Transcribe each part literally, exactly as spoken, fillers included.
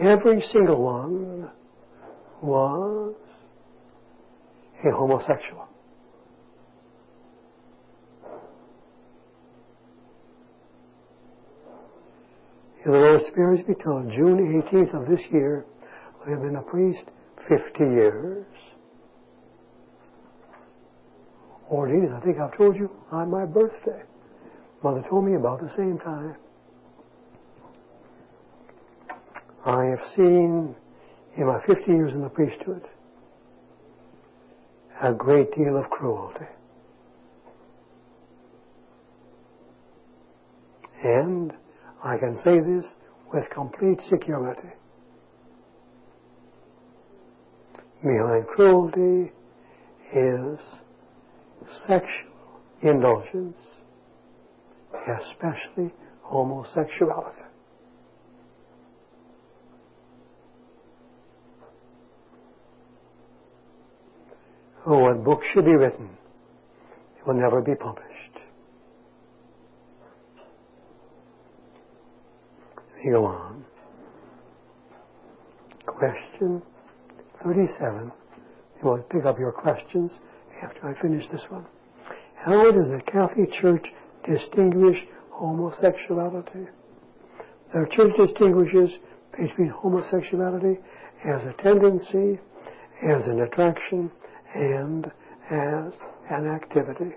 every single one was a homosexual. If the Lord spares me till June eighteenth of this year, I have been a priest fifty years. Ordained, I think I've told you, on my birthday. Mother told me about the same time. I have seen, in my fifty years in the priesthood, a great deal of cruelty. And I can say this with complete security. Behind cruelty is sexual indulgence, especially homosexuality. Oh, what books should be written, it will never be published. We go on. Question thirty-seven. You want to pick up your questions after I finish this one. How does the Catholic Church distinguish homosexuality? The Church distinguishes between homosexuality as a tendency, as an attraction, and as an activity.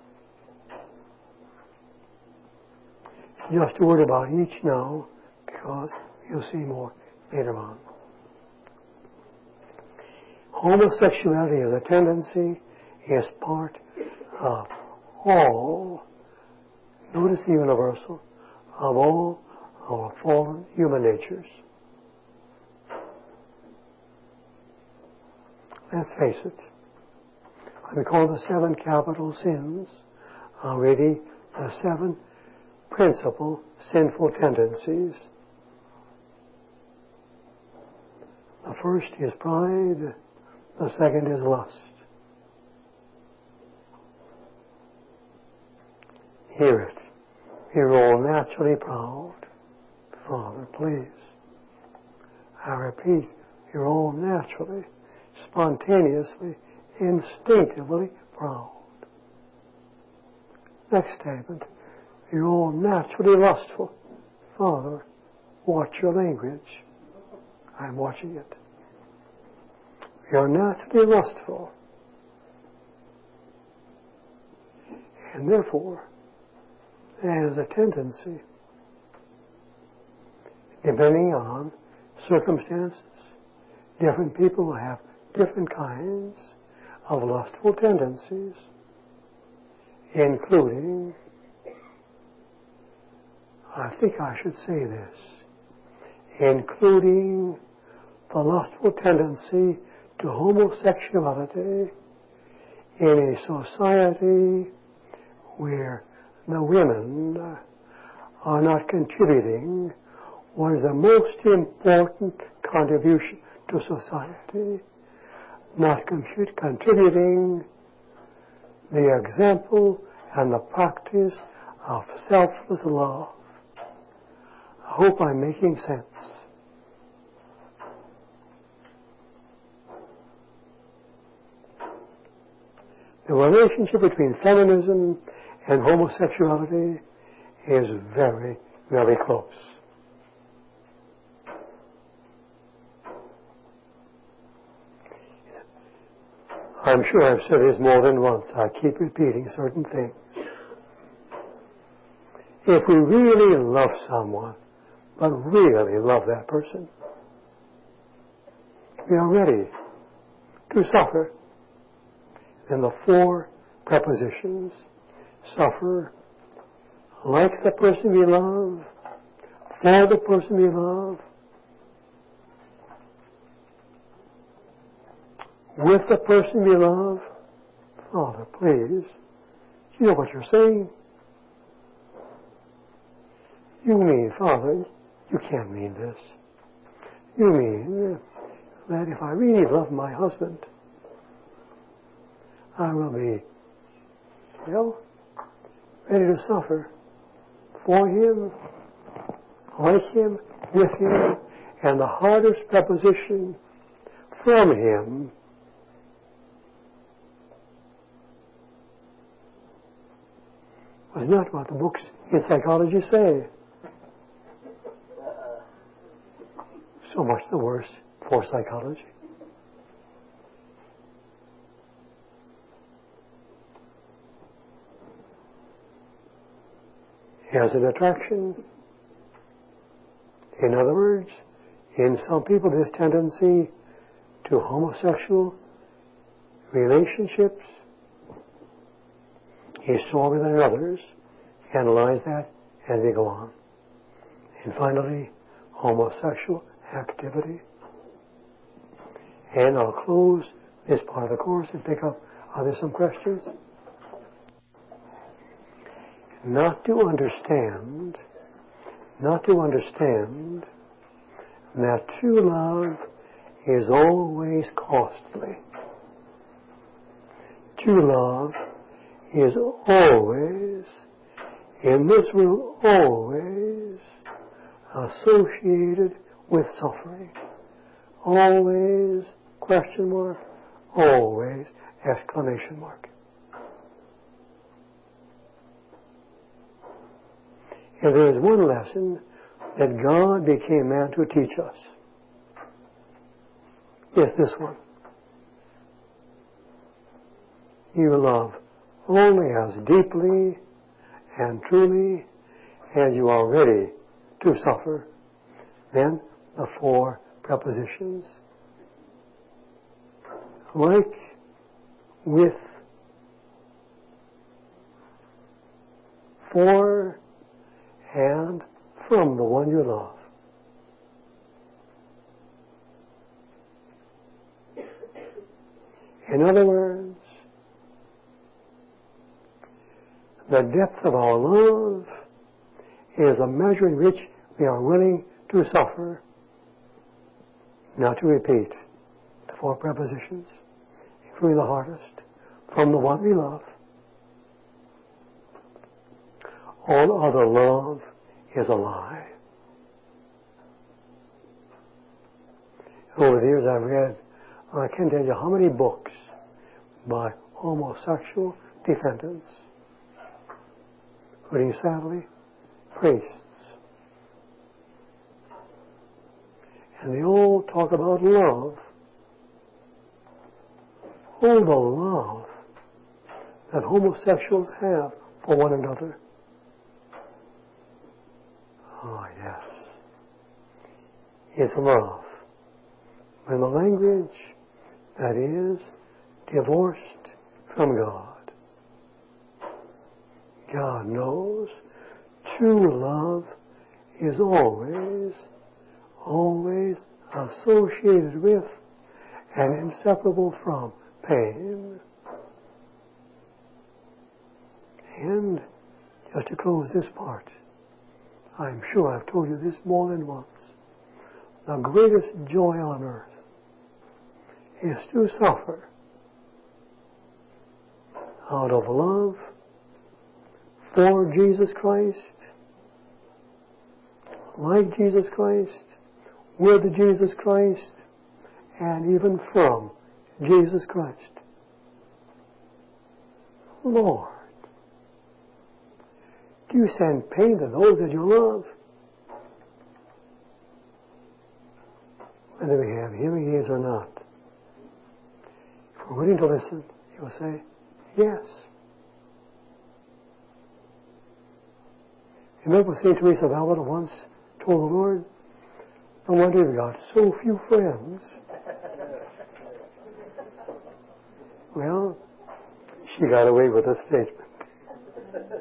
Just a word about each now, because you'll see more later on. Homosexuality as a tendency is part of all, notice the universal, of all our fallen human natures. Let's face it. We call the seven capital sins already the seven principal sinful tendencies. The first is pride. The second is lust. Hear it. You're all naturally proud. Father, please. I repeat, you're all naturally, spontaneously, instinctively proud. Next statement. You're all naturally lustful. Father, watch your language. I'm watching it. You're naturally lustful. And therefore, there is a tendency, depending on circumstances, different people have different kinds of lustful tendencies, including, I think I should say this, including the lustful tendency to homosexuality in a society where the women are not contributing what is the most important contribution to society, not contributing the example and the practice of selfless love. I hope I'm making sense. The relationship between feminism and homosexuality is very, very close. I'm sure I've said this more than once. I keep repeating certain things. If we really love someone, but really love that person, we are ready to suffer. Then the four prepositions: suffer like the person we love, for the person we love, with the person we love. Father, please, you know what you're saying? You mean, Father, you can't mean this. You mean that if I really love my husband, I will be, well, ready to suffer for him, like him, with him, And the hardest preposition from him was not what the books in psychology say. So much the worse for psychology. Has an attraction. In other words, in some people, this tendency to homosexual relationships is stronger than others. Analyze that as we go on. And finally, homosexual activity. And I'll close this part of the course and pick up, are there some questions? Not to understand, not to understand that true love is always costly. True love is always, in this world, always associated with suffering. Always, question mark, always, exclamation mark. And there is one lesson that God became man to teach us. Yes, this one. You love only as deeply and truly as you are ready to suffer. Then the four prepositions. Like, with, for, and from the one you love. In other words, the depth of our love is a measure in which we are willing to suffer. Now to repeat the four prepositions, including the hardest, from the one we love. All other love is a lie. Over the years I've read, I can't tell you how many books by homosexual defendants, including, sadly, priests. And they all talk about love. All the love that homosexuals have for one another. Oh, yes. It's love. When the language that is divorced from God. God knows true love is always, always associated with and inseparable from pain. And just to close this part, I'm sure I've told you this more than once. The greatest joy on earth is to suffer out of love for Jesus Christ, like Jesus Christ, with Jesus Christ, and even from Jesus Christ. Lord, do you send pain to those that you love? Whether we have hearing aids or not. If we're willing to listen, He will say, yes. Remember Saint Teresa of Avila once told the Lord, no wonder you've got so few friends. Well, she got away with a statement.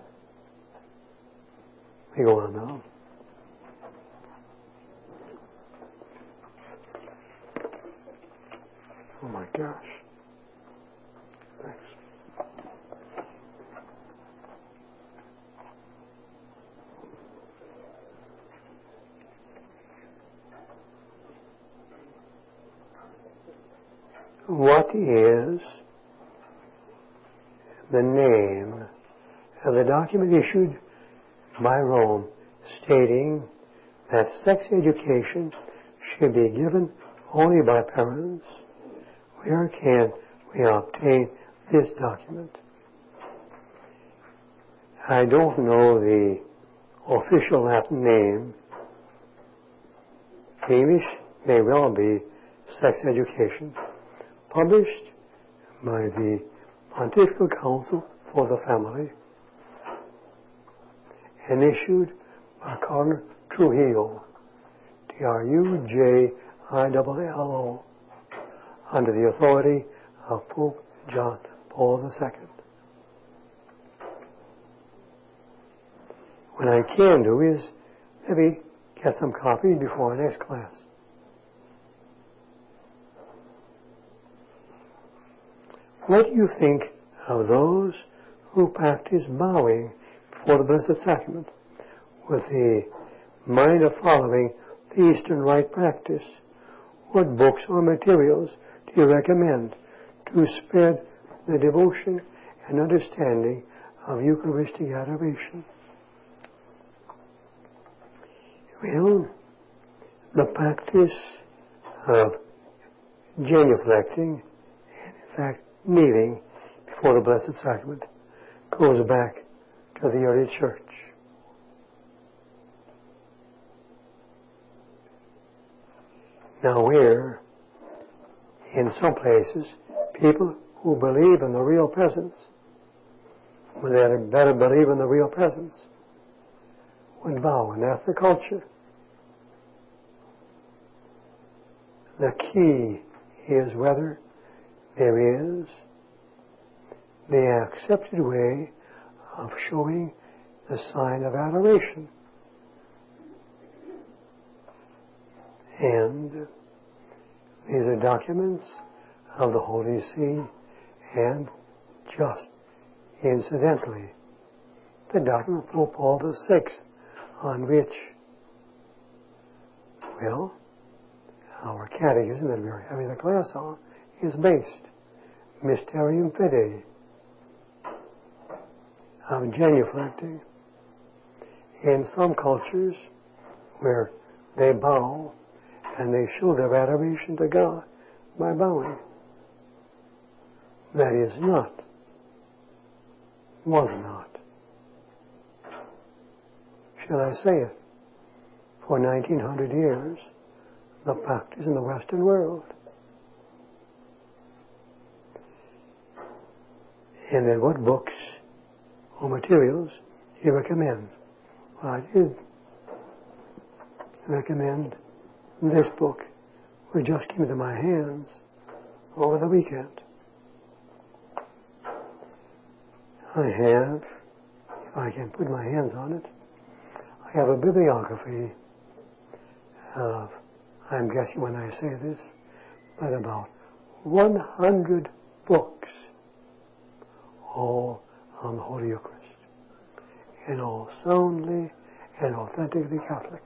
We go on now. Oh my gosh. Thanks. What is the name of the document issued by Rome stating that sex education should be given only by parents. Where can we obtain this document? I don't know the official Latin name. English may well be Sex Education, published by the Pontifical Council for the Family and issued by Cardinal Trujillo, T R U J I L L O, under the authority of Pope John Paul the Second. What I can do is maybe get some copies before our next class. What do you think of those who practice bowing before the Blessed Sacrament with the mind of following the Eastern Rite practice? What books or materials do you recommend to spread the devotion and understanding of Eucharistic adoration? Well, the practice of genuflecting, and in fact kneeling before the Blessed Sacrament, goes back to the early Church. Now where, in some places, people who believe in the real presence, when they better believe in the real presence, would bow, and that's the culture. The key is whether there is the accepted way of showing the sign of adoration. And these are documents of the Holy See, and just incidentally, the document of Pope Paul the Sixth, on which, well, our catechism that we're having the class on is based. Mysterium Fidei, of genuflecting. In some cultures where they bow and they show their adoration to God by bowing, that is not, was not, shall I say it, for nineteen hundred years, the practice in the Western world. And then what books or materials do you recommend? Well, I did recommend this book, which just came into my hands over the weekend. I have, if I can put my hands on it, I have a bibliography of, I'm guessing when I say this, but about one hundred books, all on the Holy Eucharist, and all soundly and authentically Catholic.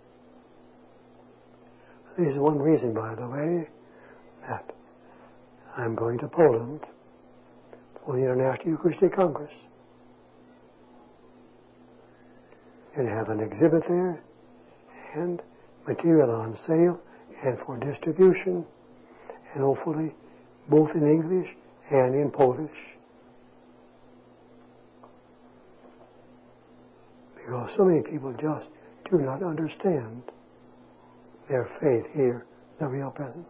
This is one reason, by the way, that I'm going to Poland for the International Eucharistic Congress. And have an exhibit there, and material on sale and for distribution, and hopefully both in English and in Polish. Because so many people just do not understand their faith here, the real presence.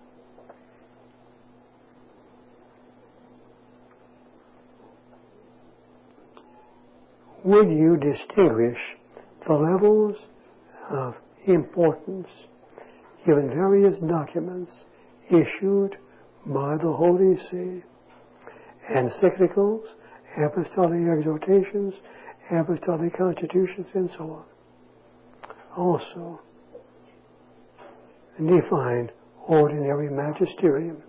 Would you distinguish the levels of importance given various documents issued by the Holy See, encyclicals, apostolic exhortations, apostolic constitutions, and so on? Also, define ordinary magisterium.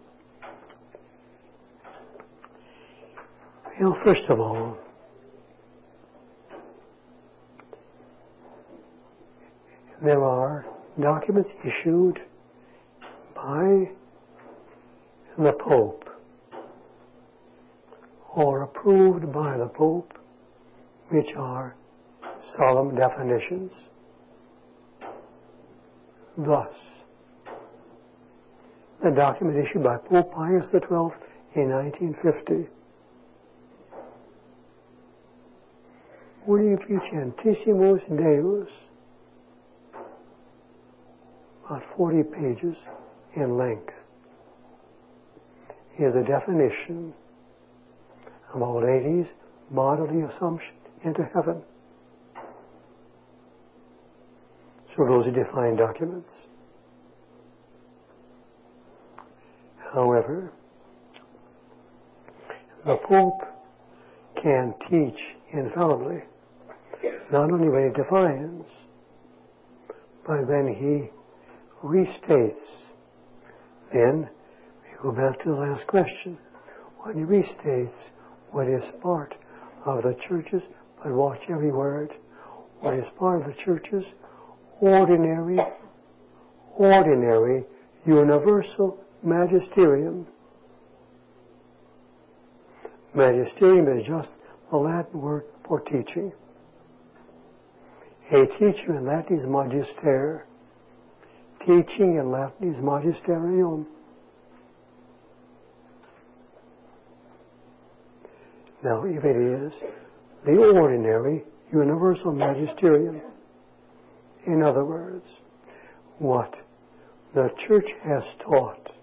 Well, first of all, there are documents issued by the Pope or approved by the Pope, which are solemn definitions. Thus, the document issued by Pope Pius the twelfth in nineteen fifty. Unificentissimus Deus, about forty pages in length, is the definition of Our Lady's bodily assumption into heaven. So those are defined documents. However, the Pope can teach infallibly, not only when he defines, but when he restates. Then we go back to the last question. When he restates what is part of the church's, but watch every word, what is part of the church's ordinary, ordinary, universal magisterium. Magisterium is just the Latin word for teaching. A teacher in Latin is magister. Teaching in Latin is magisterium. Now, if it is the ordinary, universal magisterium, in other words, what the Church has taught,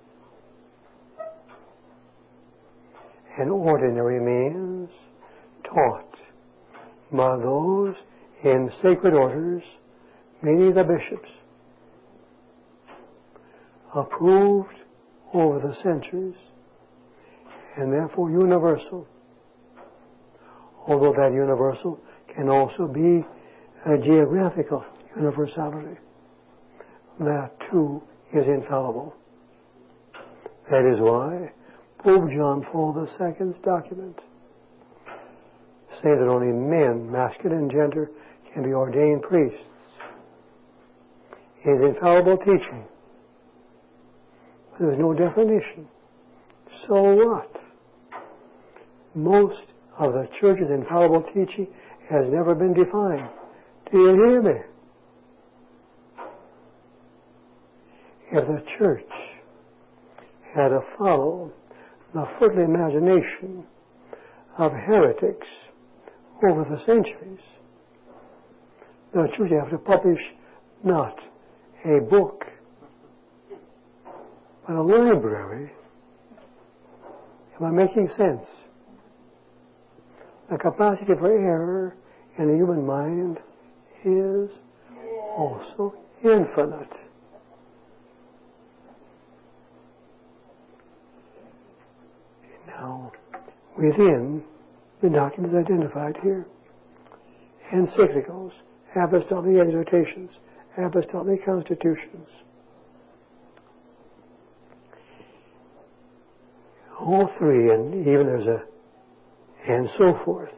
and ordinary means taught by those in sacred orders, meaning the bishops, approved over the centuries, and therefore universal, although that universal can also be a geographical universality. That too is infallible. That is why Pope John Paul the Second's document say that only men, masculine and gender, can be ordained priests. It is infallible teaching. But there is no definition. So what? Most of the Church's infallible teaching has never been defined. Do you hear me? If the Church had to follow the footly imagination of heretics over the centuries, the Church would have to publish not a book, but a library. Am I making sense? The capacity for error in the human mind is also infinite. Now, within the documents identified here, encyclicals, apostolic exhortations, apostolic constitutions, all three, and even there's a and so forth.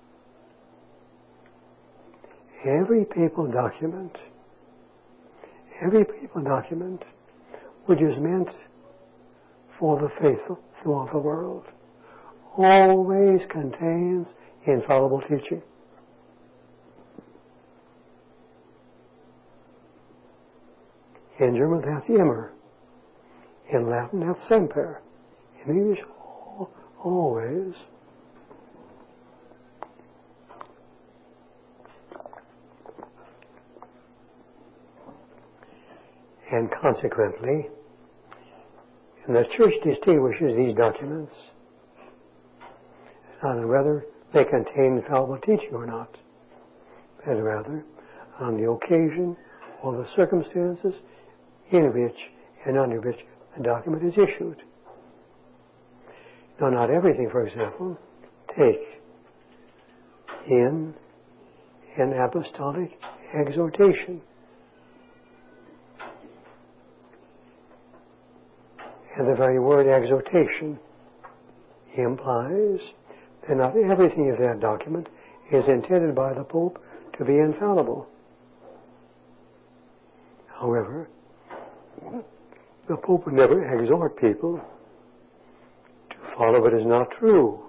Every papal document, every papal document which is meant for the faithful throughout the world always contains infallible teaching. In German, that's immer. In Latin, that's semper. In English, always. And consequently, the Church distinguishes these documents on whether they contain infallible teaching or not, but rather on the occasion or the circumstances in which and under which the document is issued. Now, not everything, for example, take in an apostolic exhortation. And the very word exhortation implies that not everything of that document is intended by the Pope to be infallible. However, the Pope would never exhort people to follow what is not true.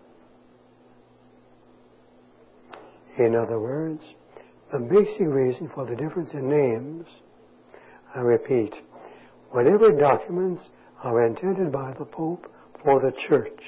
In other words, the basic reason for the difference in names, I repeat, whatever documents are intended by the Pope for the Church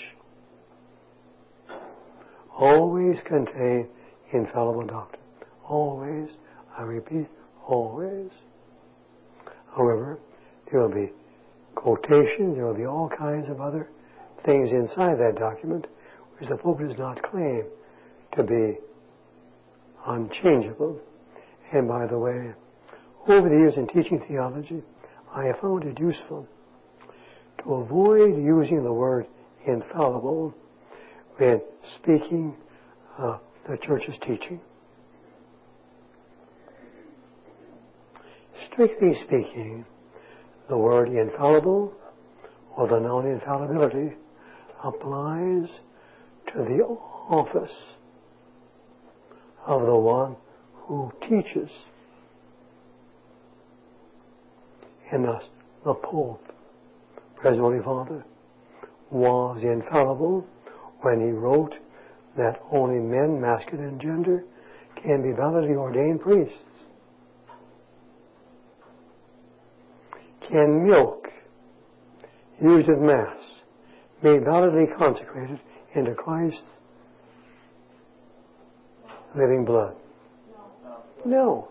always contain infallible doctrine. Always, I repeat, always. However, there will be quotations, there will be all kinds of other things inside that document which the Pope does not claim to be unchangeable. And by the way, over the years in teaching theology, I have found it useful to avoid using the word infallible when speaking uh, the Church's teaching. Strictly speaking, the word infallible or the noun infallibility applies to the office of the one who teaches. And thus, the Pope, Present Holy Father, was infallible when he wrote that only men, masculine and gender, can be validly ordained priests. Can milk used at Mass be validly consecrated into Christ's living blood? No.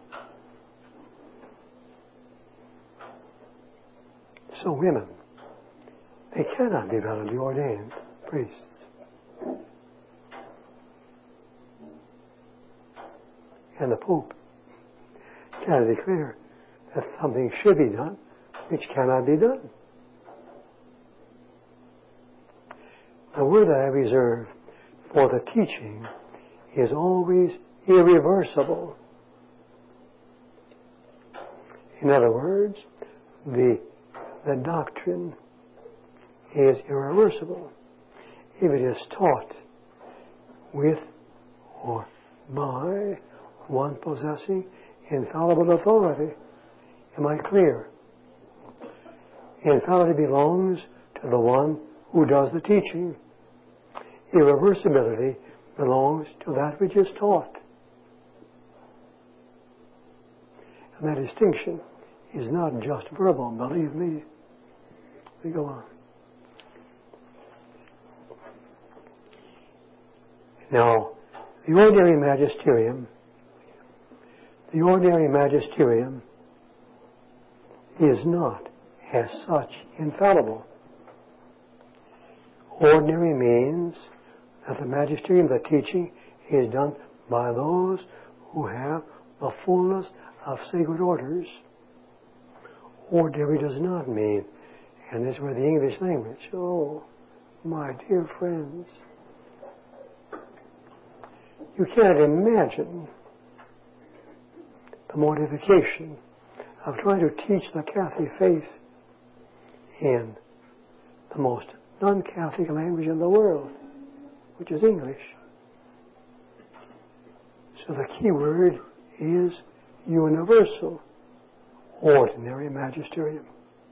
So women, they cannot be validly ordained priests. And the Pope cannot declare that something should be done which cannot be done. The word that I reserve for the teaching is always irreversible. In other words, the, the doctrine is irreversible if it is taught with or by one possessing infallible authority. Am I clear? Infallibility belongs to the one who does the teaching. Irreversibility belongs to that which is taught. And that distinction is not just verbal, believe me. We go on. Now, the ordinary magisterium, the ordinary magisterium is not, as such, infallible. Ordinary means that the magisterium, the teaching, is done by those who have the fullness of sacred orders. Ordinary does not mean, and this is where the English language, oh, my dear friends, you cannot imagine the mortification of trying to teach the Catholic faith in the most non-Catholic language in the world, which is English. So the key word is universal, ordinary magisterium.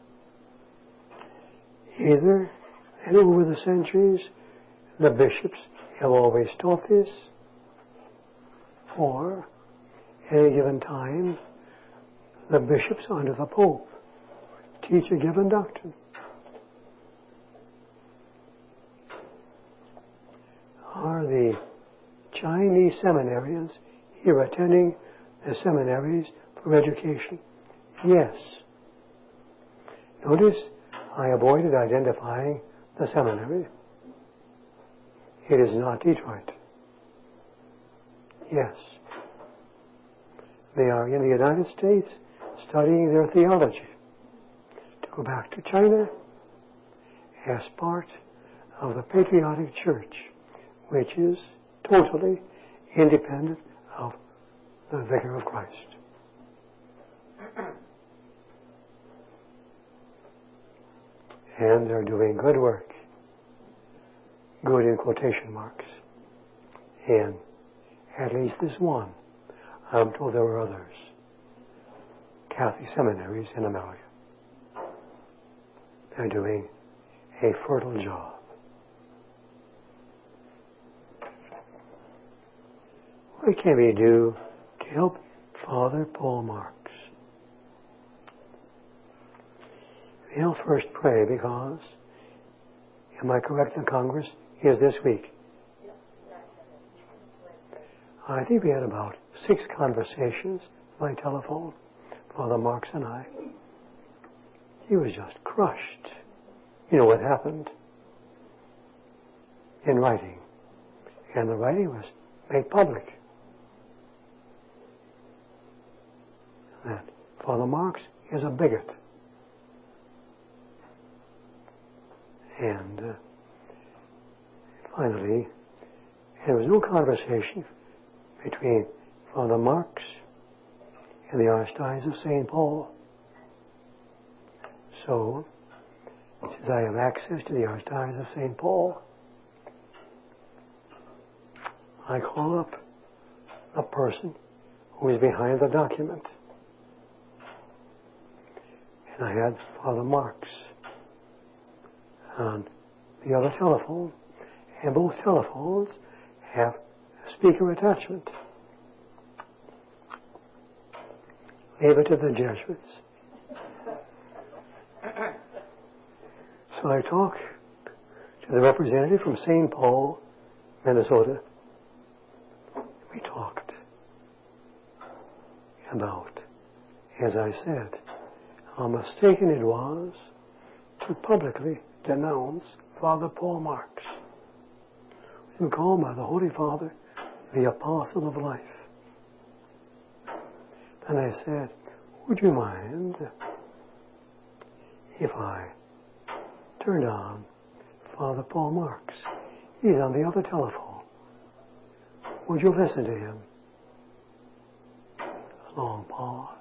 Either, and over the centuries, the bishops have always taught this, or at any given time, the bishops under the Pope teach a given doctrine. Are the Chinese seminarians here attending the seminaries for education? Yes. Notice I avoided identifying the seminary. It is not Detroit. Yes. They are in the United States studying their theology to go back to China as part of the patriotic church, which is totally independent of the Vicar of Christ. And they're doing good work, good in quotation marks, in at least this one. I'm told there were others, Catholic seminaries in America. They're doing a fertile job. What can we do to help Father Paul Marks? We'll first pray because, am I correct, the Congress is this week? I think we had about six conversations by telephone, Father Marks and I. He was just crushed. You know what happened? In writing. And the writing was made public. That Father Marks is a bigot. And uh, finally, there was no conversation between Father Marks and the Archdiocese of Saint Paul. So, since I have access to the Archdiocese of Saint Paul, I call up the person who is behind the document. And I had Father Marks on the other telephone, and both telephones have a speaker attachment. Leave it to the Jesuits. So I talk to the representative from Saint Paul, Minnesota. We talked about, as I said, how mistaken it was to publicly denounce Father Paul Marks, who called by the Holy Father the Apostle of Life. Then I said, would you mind if I turned on Father Paul Marks? He's on the other telephone. Would you listen to him? A long pause.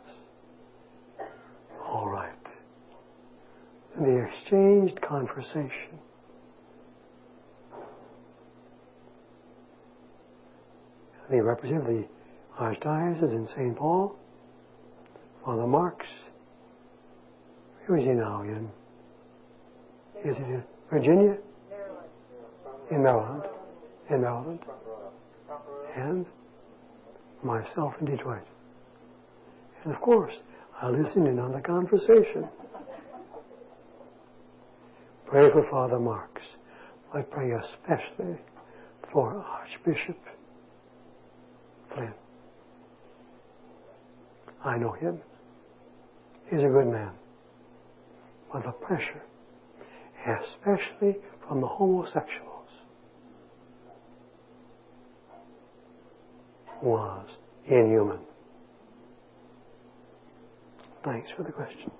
All right. And they exchanged conversation. They represent the Archdiocese in Saint Paul. Father Marks. Where is he now in? Is it in Virginia? In Maryland. In Maryland. And myself in Detroit. And of course, I listen in on the conversation. Pray for Father Marks. I pray especially for Archbishop Flynn. I know him. He's a good man. But the pressure, especially from the homosexuals, was inhuman. Thanks for the question.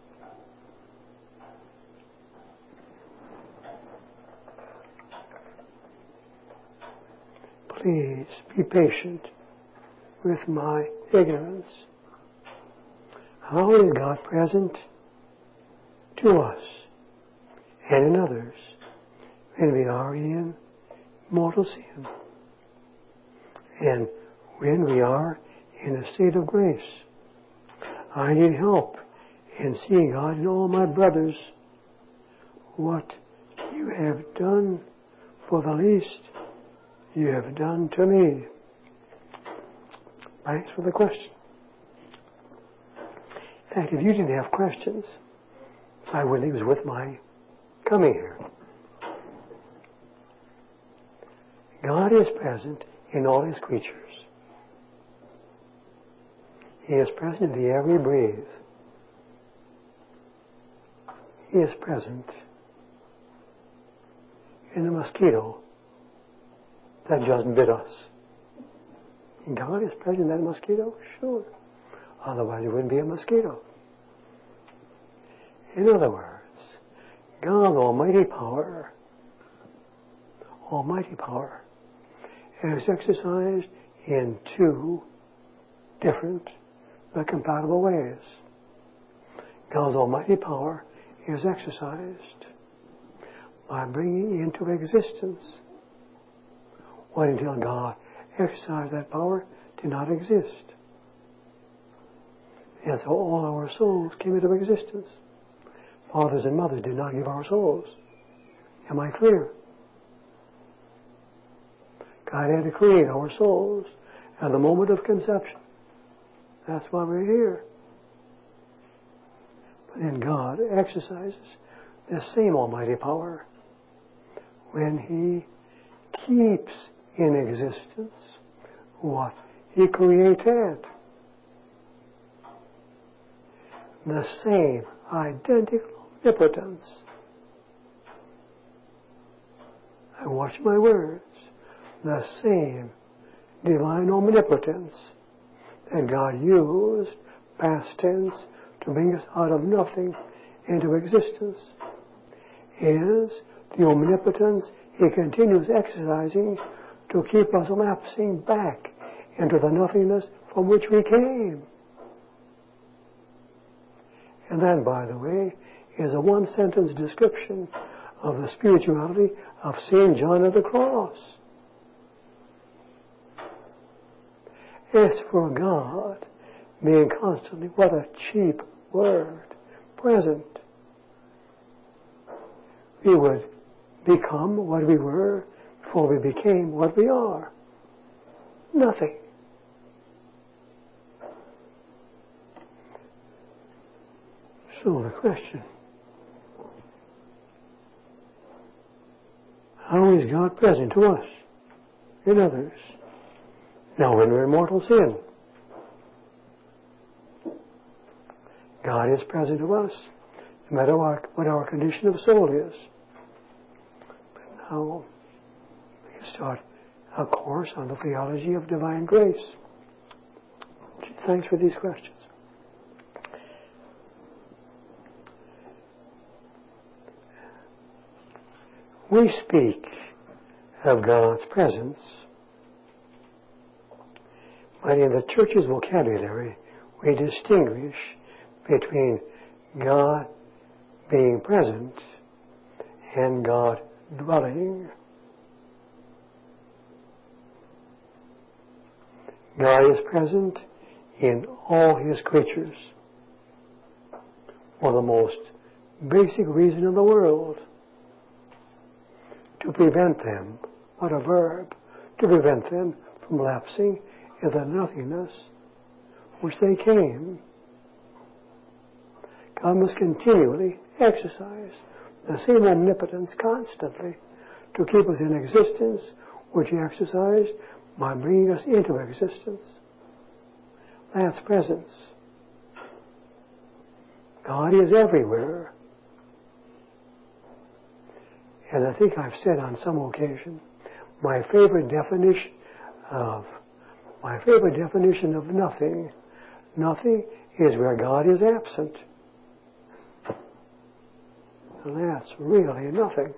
Please be patient with my ignorance. How is God present to us and in others when we are in mortal sin and when we are in a state of grace? I need help in seeing God in all my brothers. What you have done for the least, you have done to me. Thanks for the question. In fact, if you didn't have questions, I wouldn't think it was worth my coming here. God is present in all His creatures. He is present in the air we breathe. He is present in the mosquito that just bit us. And God is present in that mosquito? Sure. Otherwise it wouldn't be a mosquito. In other words, God, Almighty Power, Almighty Power, is exercised in two different but compatible ways. God's Almighty Power is exercised by bringing into existence what until God exercised that power did not exist. And so all our souls came into existence. Fathers and mothers did not give our souls. Am I clear? God had to create our souls at the moment of conception. That's why we're here. But then God exercises the same almighty power when He keeps in existence what He created. The same identical omnipotence. I watch my words. The same divine omnipotence that God used, past tense, to bring us out of nothing into existence, is the omnipotence He continues exercising to keep us lapsing back into the nothingness from which we came. And that, by the way, is a one-sentence description of the spirituality of Saint John of the Cross. As for God being constantly, what a cheap word, present, we would become what we were before we became what we are. Nothing. So the question, how is God present to us in others? Now when we're in mortal sin, God is present to us, no matter what, what our condition of soul is. But now we can start a course on the theology of divine grace. Thanks for these questions. We speak of God's presence, but in the Church's vocabulary, we distinguish between God being present and God dwelling. God is present in all His creatures for the most basic reason in the world, to prevent them, what a verb, to prevent them from lapsing in the nothingness which they came. God must continually exercise the same omnipotence constantly to keep us in existence which He exercised by bringing us into existence. That's presence. God is everywhere. And I think I've said on some occasion, my favorite definition of my favorite definition of nothing, nothing is where God is absent. And that's really nothing.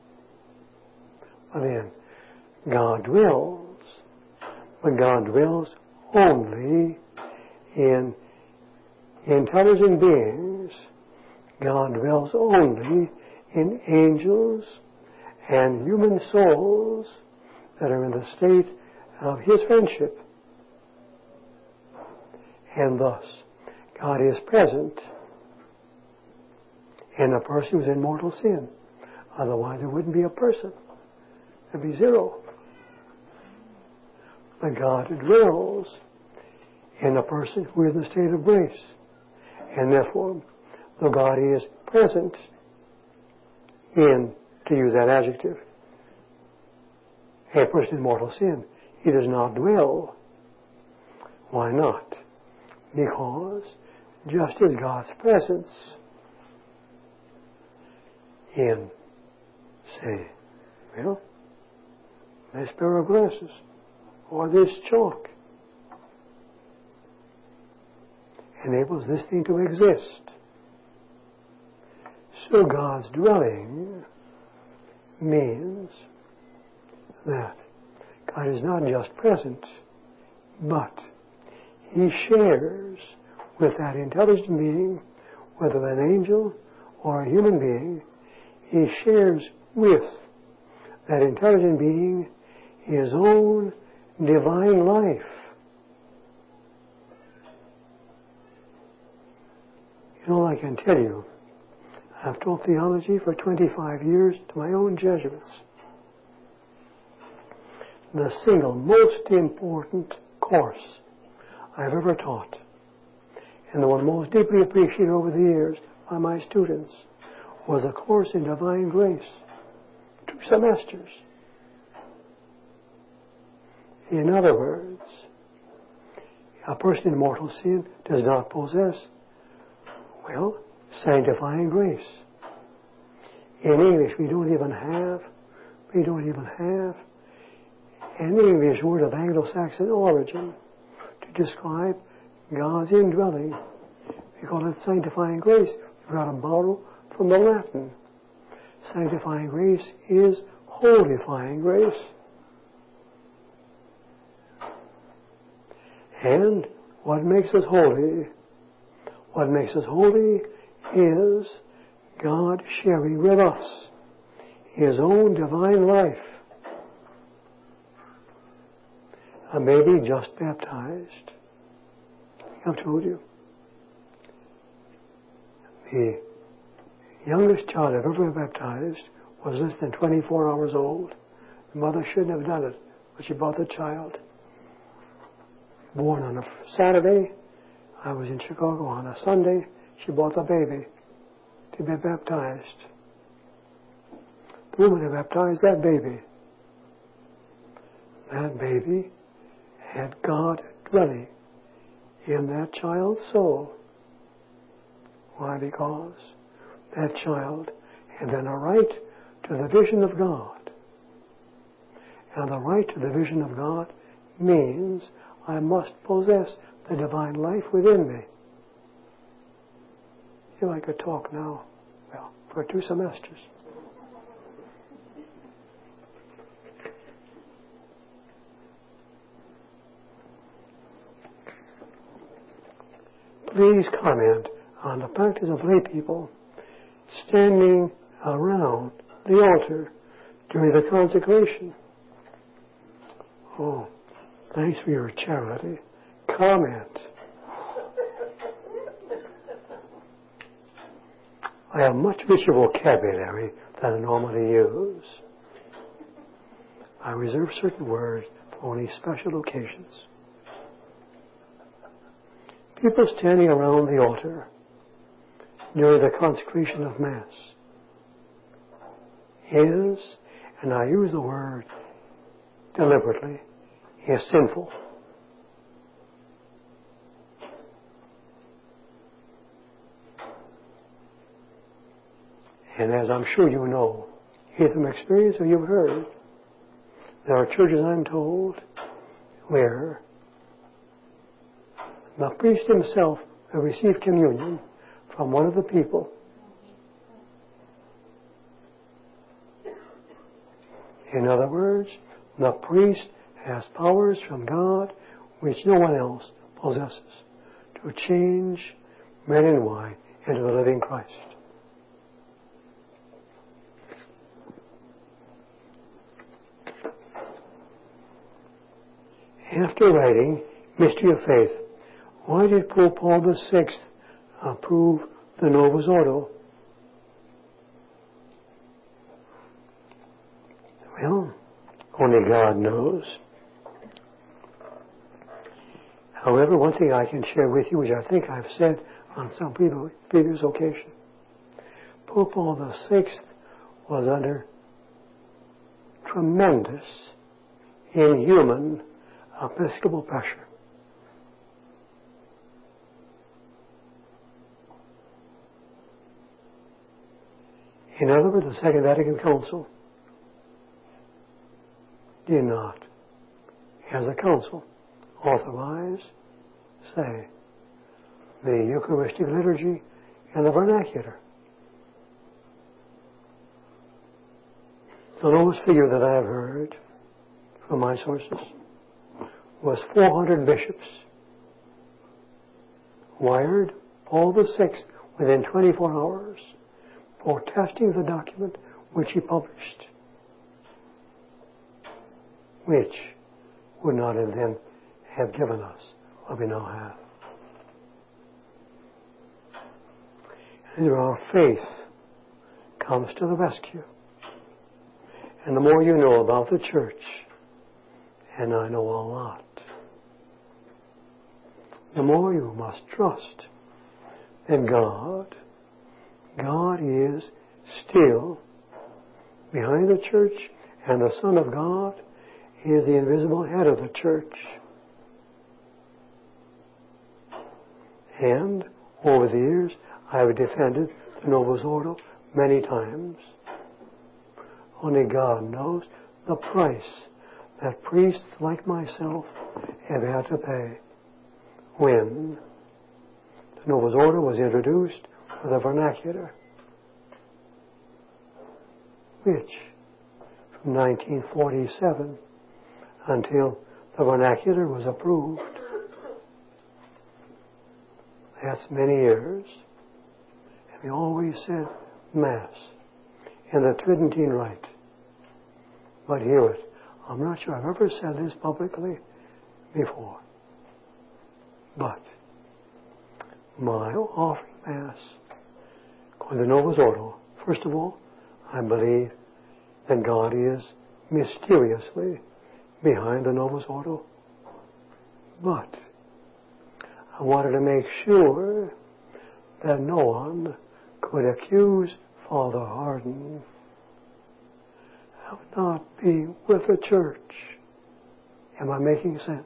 But then, God dwells, but God dwells only in intelligent beings. God dwells only in angels and human souls that are in the state of His friendship. And thus, God is present in a person who's in mortal sin. Otherwise, there wouldn't be a person. There'd be zero. But God dwells in a person who is in the state of grace. And therefore, though God is present in, to use that adjective, a person in mortal sin, He does not dwell. Why not? Because just as God's presence in, say, well, this pair of glasses or this chalk enables this thing to exist, so God's dwelling means that God is not just present, but He shares with that intelligent being, whether an angel or a human being, He shares with that intelligent being His own divine life. You know, I can tell you, I've taught theology for twenty-five years to my own Jesuits. The single most important course I've ever taught, and the one most deeply appreciated over the years by my students was a course in divine grace. Two semesters. In other words, a person in mortal sin does not possess, well, sanctifying grace. In English, we don't even have, we don't even have an English word of Anglo-Saxon origin to describe God's indwelling. We call it sanctifying grace. We've got to borrow from the Latin. Sanctifying grace is holifying grace. And what makes us holy? What makes us holy is God sharing with us His own divine life. A baby just baptized. I've told you. The youngest child I've ever baptized was less than twenty-four hours old. The mother shouldn't have done it, but she brought the child. Born on a Saturday, I was in Chicago on a Sunday. She brought the baby to be baptized. The woman who baptized that baby, that baby had God dwelling in that child's soul. Why? Because that child had then a right to the vision of God. And the right to the vision of God means I must possess the divine life within me. If I could talk now, well, for two semesters. Please comment on the practice of lay people standing around the altar during the consecration. Oh, thanks for your charity. Comment. I have much richer vocabulary than I normally use. I reserve certain words for only special occasions. People standing around the altar during the consecration of Mass is, and I use the word deliberately, is sinful. And as I'm sure you know, either from experience or you've heard, there are churches, I'm told, where the priest himself will receive communion from one of the people. In other words, the priest has powers from God which no one else possesses to change men and wine into the living Christ. After writing Mystery of Faith, why did Pope Paul the Sixth approve the Novus Ordo? Well, only God knows. However, one thing I can share with you, which I think I've said on some previous occasion, Pope Paul the Sixth was under tremendous, inhuman episcopal pressure. In other words, the Second Vatican Council did not, as a council, authorize, say, the Eucharistic liturgy in the vernacular. The lowest figure that I've heard from my sources was four hundred bishops wired Paul the Sixth within twenty-four hours, protesting the document which he published, which would not have then have given us what we now have. And our faith comes to the rescue. And the more you know about the church, and I know a lot, the more you must trust that God God is still behind the church, and the Son of God is the invisible head of the church. And over the years, I have defended the Novus Ordo many times. Only God knows the price that priests like myself have had to pay when the Novus Ordo was introduced with a vernacular, which from nineteen forty-seven until the vernacular was approved, that's many years. And we always said Mass in the Tridentine Rite. But hear it. I'm not sure I've ever said this publicly before. But my offering Mass, according to Novus Ordo, first of all, I believe that God is mysteriously behind the Novus Ordo. But I wanted to make sure that no one could accuse Father Hardon of not being with the church. Am I making sense?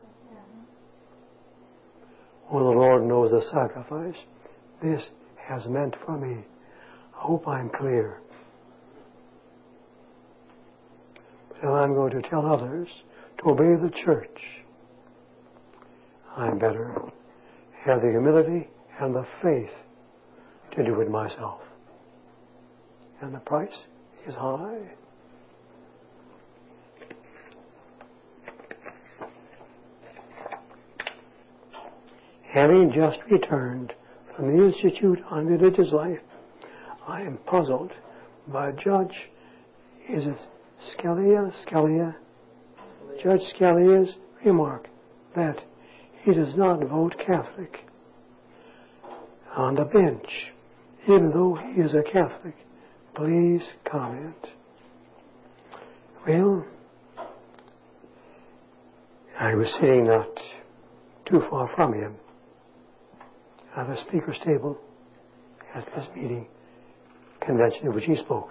Well, the Lord knows the sacrifice this has meant for me. I hope I'm clear. But I'm going to tell others to obey the church. I better have the humility and the faith to do it myself. And the price is high. Having just returned from the Institute on Religious Life, I am puzzled by Judge, is it Scalia, Scalia, Judge Scalia's remark that he does not vote Catholic on the bench, even though he is a Catholic. Please comment. Well, I was sitting not too far from him at the speaker's table at this meeting, convention in which he spoke.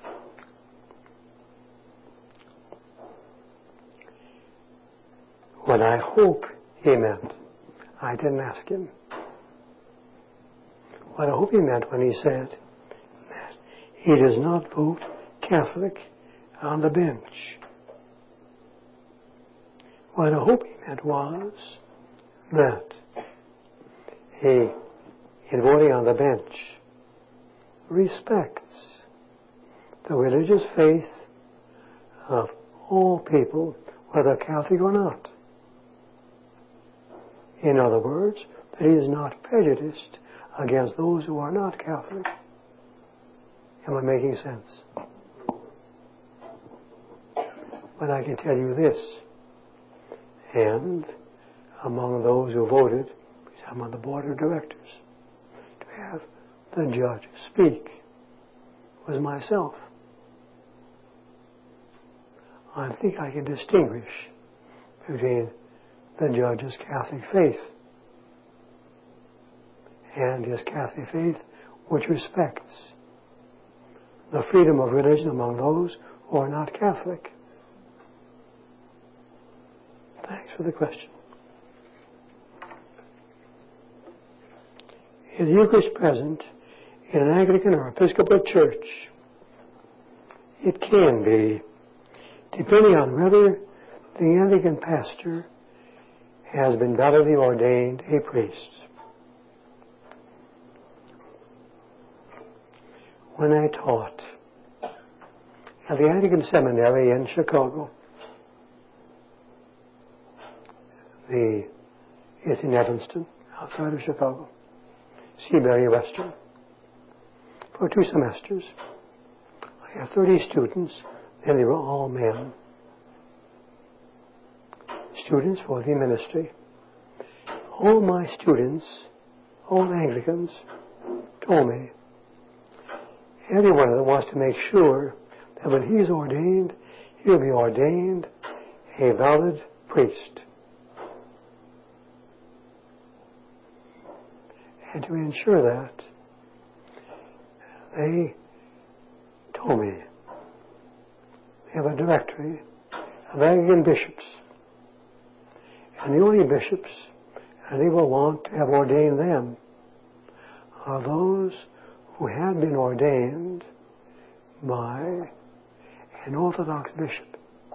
What I hope he meant, I didn't ask him. What I hope he meant when he said that he does not vote Catholic on the bench. What I hope he meant was that he, in voting on the bench, respects the religious faith of all people, whether Catholic or not. In other words, that he is not prejudiced against those who are not Catholic. Am I making sense? But I can tell you this, and among those who voted, because I'm on the board of directors, to have the judge speak was myself. I think I can distinguish between the judge's Catholic faith and his Catholic faith which respects the freedom of religion among those who are not Catholic. Thanks for the question. Is the Eucharist present in an Anglican or Episcopal church? It can be, depending on whether the Anglican pastor has been validly ordained a priest. When I taught at the Anglican Seminary in Chicago, the it's in Evanston, outside of Chicago, Seabury Western, for two semesters. I had thirty students, and they were all men. Students for the ministry. All my students, all Anglicans, told me every one of them wants to make sure that when he's ordained, he'll be ordained a valid priest. And to ensure that, they told me they have a directory of Anglican bishops. And the only bishops, and they will want to have ordained them, are those who had been ordained by an Orthodox bishop.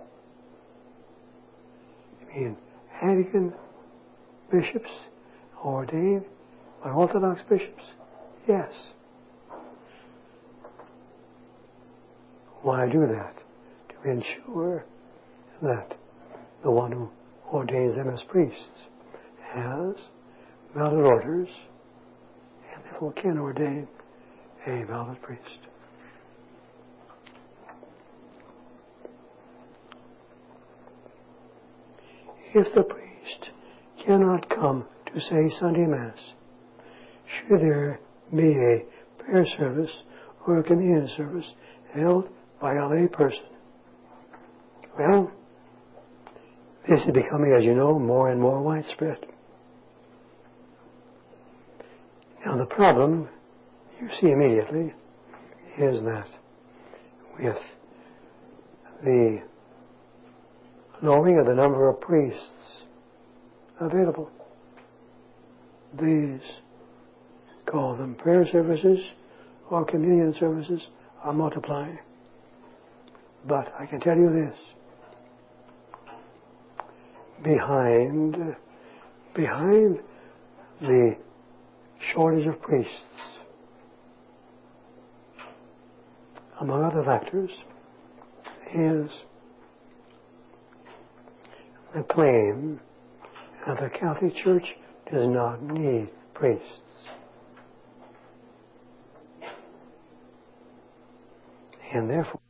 I mean, Anglican bishops ordained by Orthodox bishops? Yes. Why do that? To ensure that the one who ordains them as priests has valid orders and therefore can ordain a valid priest. If the priest cannot come to say Sunday Mass, should there be a prayer service or a communion service held by a lay person? Well, this is becoming, as you know, more and more widespread. Now the problem, you see immediately, is that with the lowering of the number of priests available, these, call them prayer services or communion services, are multiplying. But I can tell you this, behind, behind the shortage of priests, among other factors, is the claim that the Catholic Church does not need priests. And therefore,